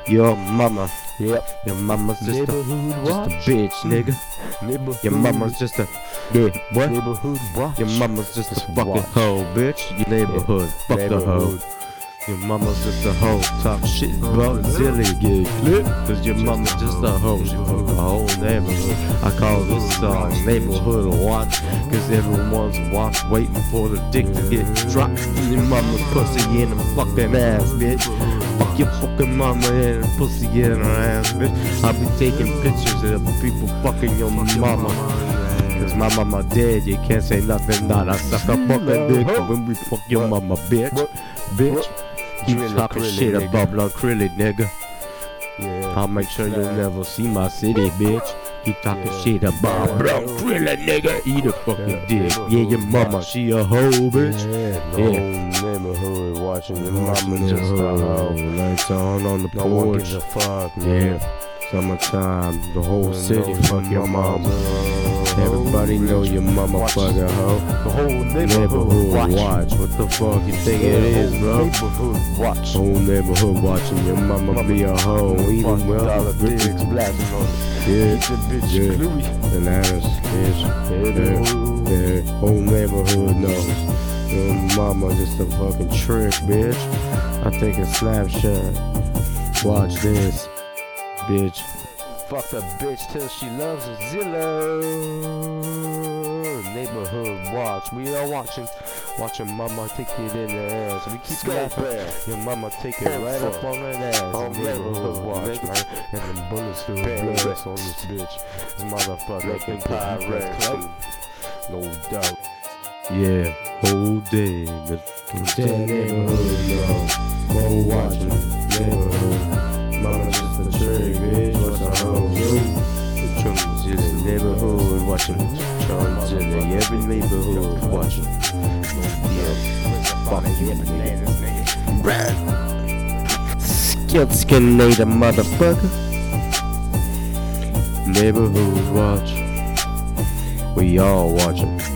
Your mama, Yep. your mama's just a Neighborhood bitch, nigga. Neighborhood. Your mama's just a what? Neighborhood watch. Your mama's just a Just fucking watch. hoe, bitch. Your neighborhood, fuck the hoe. Neighborhood. Your mama's just a hoe. Talk shit about Zilly, get clipped. Cause your mama's just a hoe. She fuck the whole neighborhood. I call this song Neighborhood Watch. Cause everyone's waiting for the dick to get dropped. Your mama's pussy in her fucking ass, bitch. Fuck your fucking mama and her pussy in her ass, bitch. I'll be taking pictures of people fucking your mama. Cause my mama dead, you can't say nothing, not I suck a fucking dick when we fuck your mama, bitch. Bitch. Keep Really talking Krillin, shit nigga. about Blood Krillin, nigga. Yeah. I'll make sure you'll never see my city, bitch. Keep talking shit about Blood Krillin, nigga. Eat a fucking dick. Yeah, your mama, she a hoe, bitch. Yeah, the Yeah. whole neighborhood watching your mama just a hoe. Lights on the No one porch. gives a fuck, man. Yeah. Summertime, the whole Everyone city knows fuck your mama. hoe. Everybody know your mama Watch. fucking hoe. The whole Neighborhood neighborhood watch. What the fuck you think it is, bro? Neighborhood watch. Whole neighborhood watching your mama be a hoe. Even well, dollar bitches dicks blasting on it. Yeah, It's a bitch yeah. Louis. bananas, bitch. Yeah, whole neighborhood knows. Your mama just a fucking trick, bitch. I think it's Snapchat. Watch this, bitch. Fuck the bitch till she loves a Zillow. Neighborhood watch. We are watching mama take it in the ass. We keep laughing. Your mama take it right up on that ass. Neighborhood watch, man. And them bullets still blast on this bitch. This motherfucker think that he can clay. No doubt. Yeah, whole day, but that neighborhood, yo. Whole watching neighborhood. Mama just a trick, bitch. What's a hoe, yo? The chums is the neighborhood watching. Chums in the every neighborhood watching. Yeah, fuck you, nigga. Skilskinator, motherfucker. Neighborhood watch. We all watching.